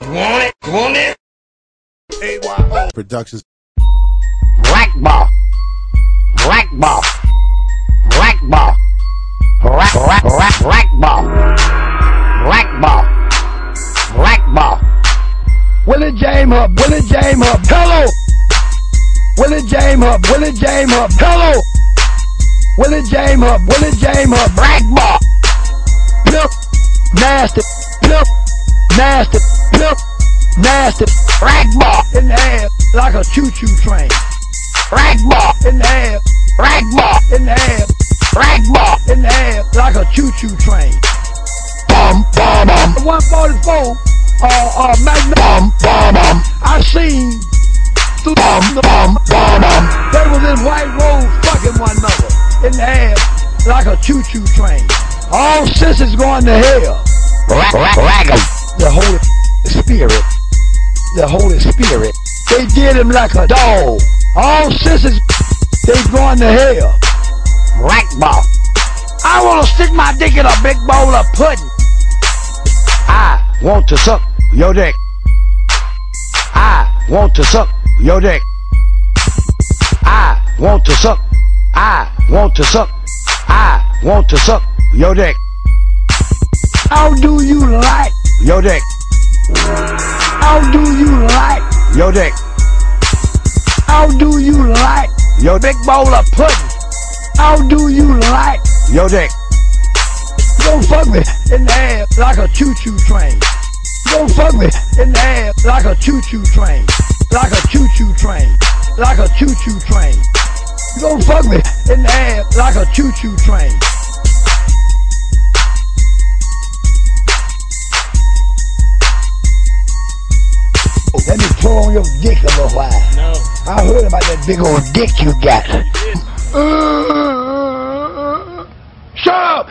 You want it? You want it? AYO Productions. Rack ball. Rack ball. Rack ball. Rack ball. Rack ball. Rack ball. Willie James up, Willie James up, hello. Willie James up, Willie James up, hello. Willie James up, Willie James up, rack ball. Plip, nasty, plip, nasty, plip, nasty, rack ball in the air like a choo-choo train. Rack ball in the air, rack ball in the air, rack ball in the air like a choo-choo train. Bum, bum, bum. 144. Magnum, I seen through they was in white robes fucking one another in the air like a choo-choo train. All sisters going to hell. The Holy Spirit, the Holy Spirit, they did him like a dog. All sisters, they going to hell. Rack ball. I wanna stick my dick in a big bowl of pudding. I want to suck your dick. I want to suck your dick. I want to suck. I want to suck. I want to suck your dick. How do you like your dick? How do you like your dick? How do you like your big bowl of pudding? How do you like your dick? Don't fuck me in the air like a choo-choo train. Don't fuck me in the air like a choo-choo train. Like a choo-choo train. Like a choo-choo train. Don't fuck me in the air like a choo-choo train. Let me pull on your dick a little while. No. I heard about that big old dick you got.